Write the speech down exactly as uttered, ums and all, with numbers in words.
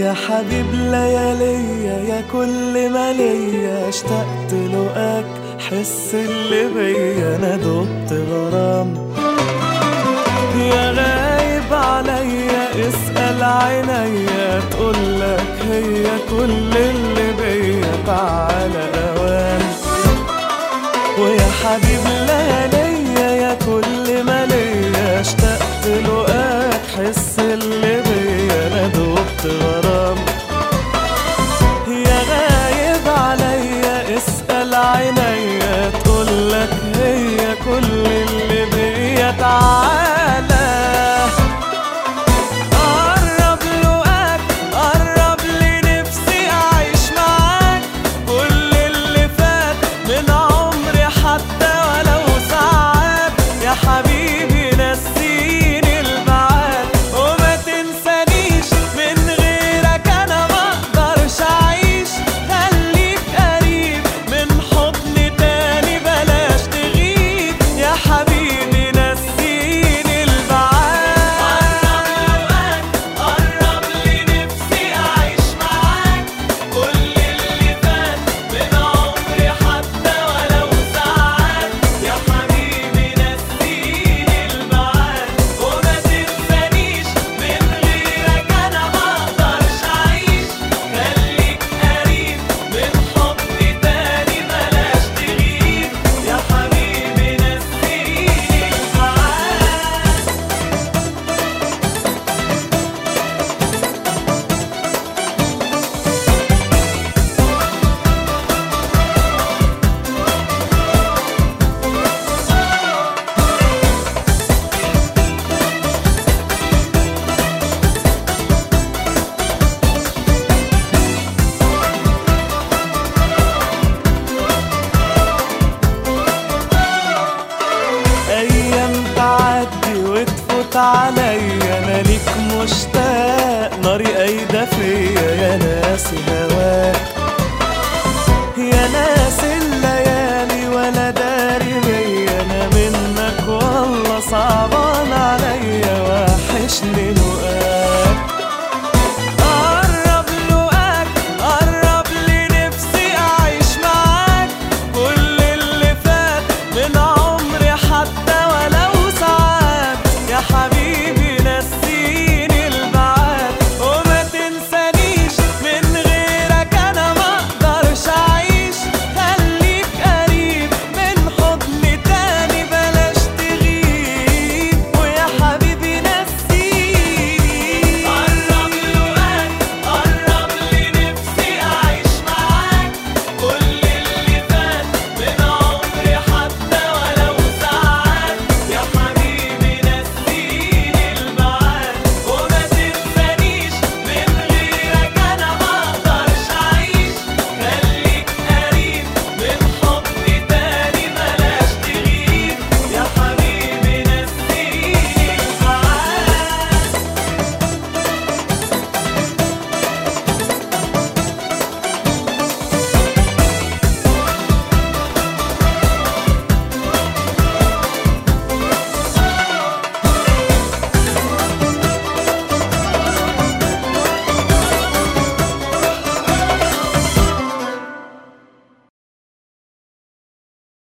يا حبيب لياليا يا كل ما ليا اشتقت لقاك حس اللي بيا انا دقت غرام. يا غايب عليا اسأل عينيا تقولك هي كل اللي بيا تعالى اوام. ويا حبيب لياليا يا كل ما ليا اشتقت لقاك حس اللي بيا انا دقت غرام. يا غايب عليا اسأل عينيا تقولك هي كل اللي بيا تعالى قرب لقاك قرب لي نفسي اعيش معاك كل اللي فات من عمري حتى ولو ساعات. يا حبيبي نسيني البعاد وما تنسانيش من غيرك انا ما اقدرش اعيش. خليك قريب من حضني تاني بلاش تغيب. يا حبيبي نسيني البعاد قرب لقاك قرب لي نفسي اعيش معاك كل اللي فات من عمري حتى ولو ساعات. يا حبيبي نسيني البعاد وما تنسانيش من غيرك انا ما اقدرش اعيش. خليك قريب من حضني تاني بلاش تغيب. يا حبيبي نسيني البعاد. ايام تعدي وتفوت عليا انا ليك مشتاق ناري قايده فيا يا ناسي هواك.